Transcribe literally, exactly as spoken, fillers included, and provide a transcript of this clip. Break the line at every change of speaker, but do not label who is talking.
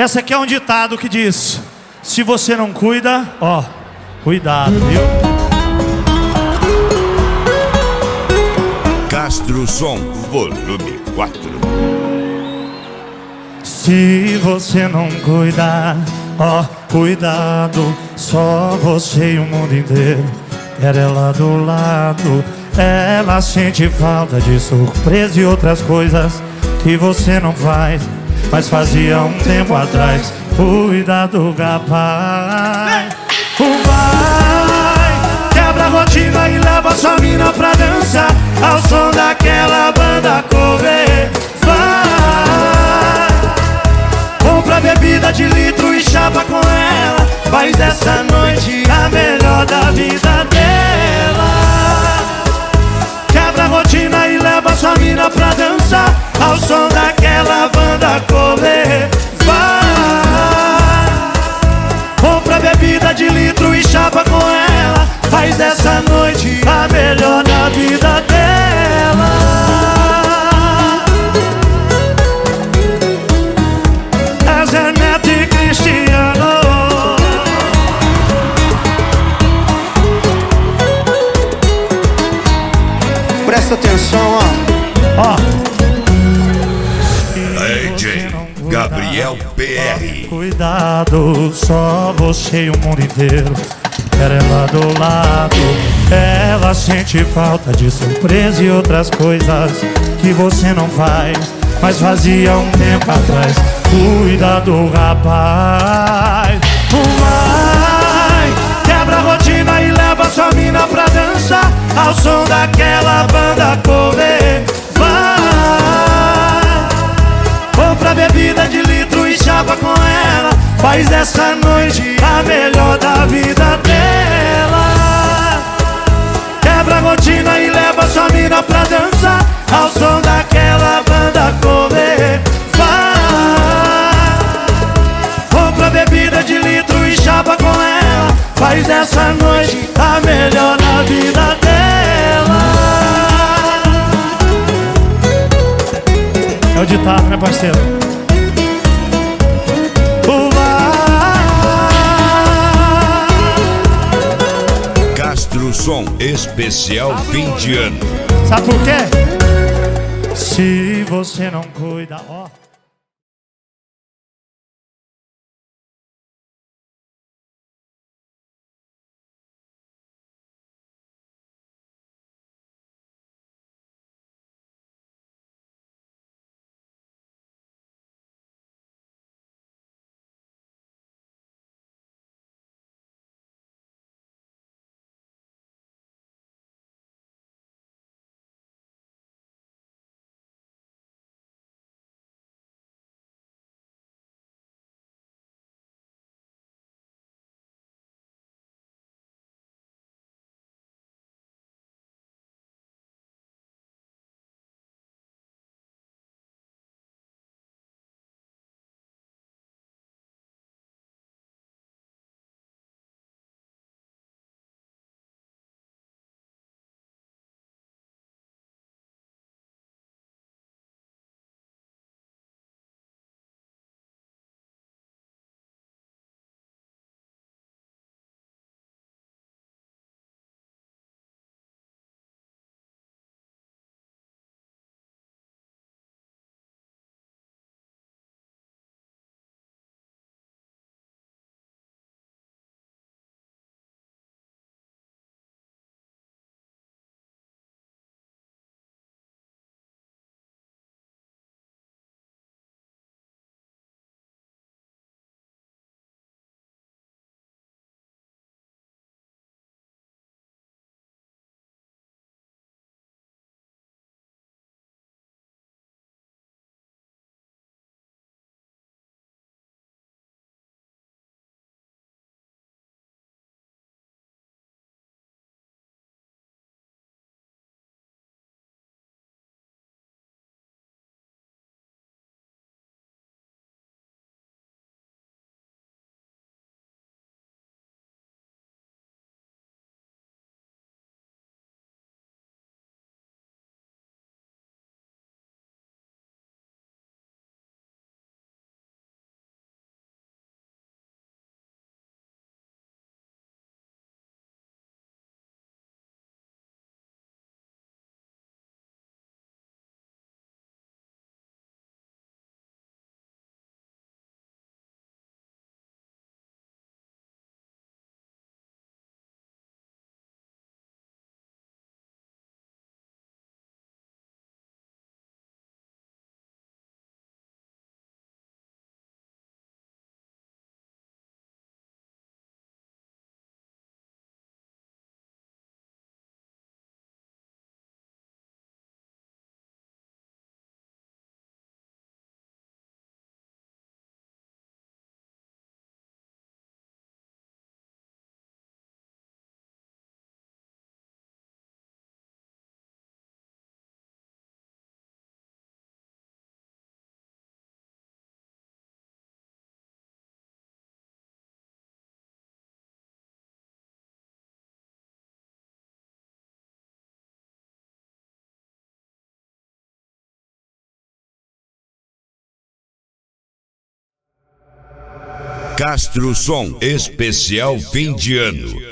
Essa aqui é um ditado que diz: se você não cuida, ó, cuidado, viu?
Castro Som, volume quatro.
Se você não cuidar, ó, cuidado. Só você e o mundo inteiro quer ela do lado. Ela sente falta de surpresa e outras coisas que você não faz, mas fazia um tempo atrás. Cuidado, rapaz. O vai quebra a rotina e leva sua mina pra dançar ao som daquela banda cover. Vai, compra bebida de litro e chapa com ela. Faz dessa noite a melhor da vida dela. Quebra a rotina e leva sua mina pra dançar ao som daquela banda cover. Vai, compra bebida de litro e chapa com ela. Faz dessa noite a melhor da vida dela. É Zé Neto e Cristiano.
Presta atenção, ó.
Ó,
D J Gabriel P R.
cuidado, só você e o mundo inteiro quer ela do lado. Ela sente falta de surpresa e outras coisas que você não faz, mas fazia um tempo atrás. Cuidado, rapaz. Vai, quebra a rotina e leva sua mina pra dançar ao som daquela banda cover. Vai, compra bebida de litro e chapa com ela. Faz dessa noite a melhor da vida dela. Quebra a rotina e leva sua mina pra dançar ao som daquela banda cover. Vai, compra bebida de litro e chapa com ela. Faz dessa noite a melhor da vida dela. É o ditado, né, parceiro?
Castro Som especial fim de ano.
Sabe por quê? Se você não cuida, ó.
Castro Som, especial fim de ano.